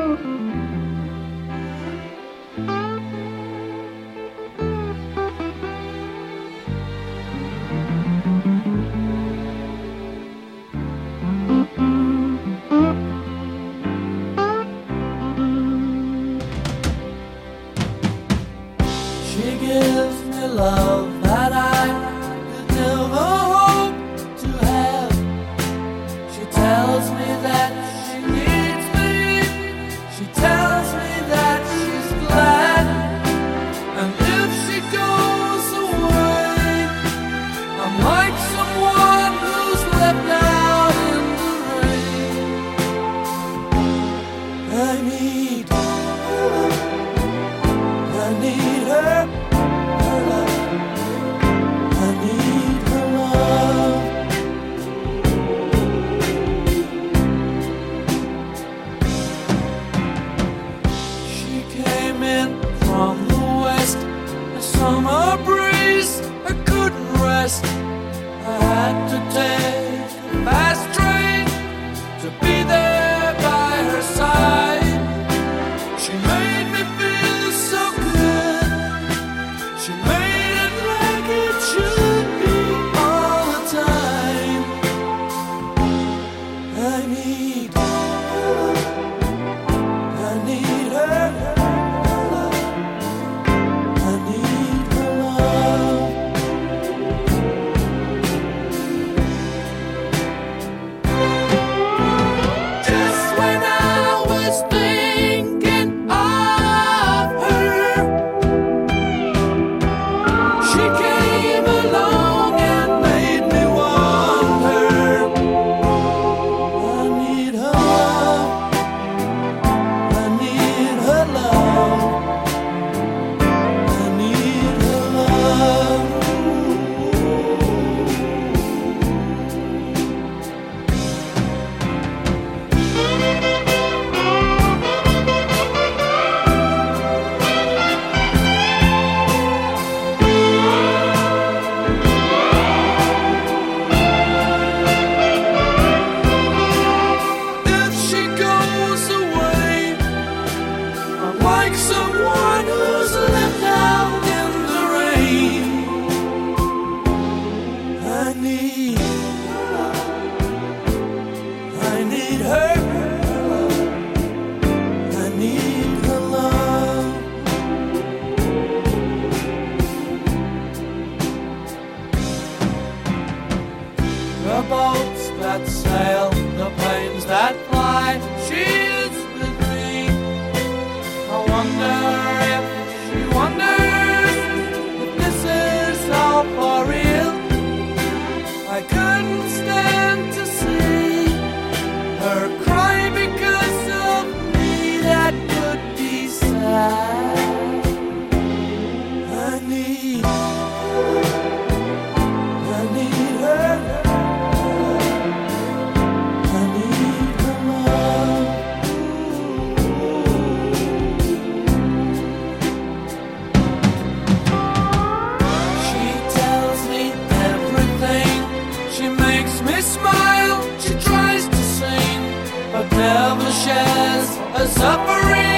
She gives me love that I could never hope to have. She tells me that she needs me. She tells me that she's glad. And if she goes away, I'm like someone who's left out in the rain. I need her love. I need her love. She came in from the west, a summer breeze. I couldn't rest. I had to take a fast train to be there by her side. She made me feel so good. She made it like it should be all the time. I need her love. I need her love. Just when I was thinking of her, she came along and made me want her. I need her love. I need her love. I need her love. If she goes away, I'm like someone who's left out in the rain. I need her. I need her love. The boats that sail, the planes that fly, she is with me. I wonder if she wonders if this is all for real. I couldn't stand to see her cry because of me. That could be sad. I need her. I need her. I need her love. She tells me everything. She makes me smile. She tries to sing, but never shares her suffering.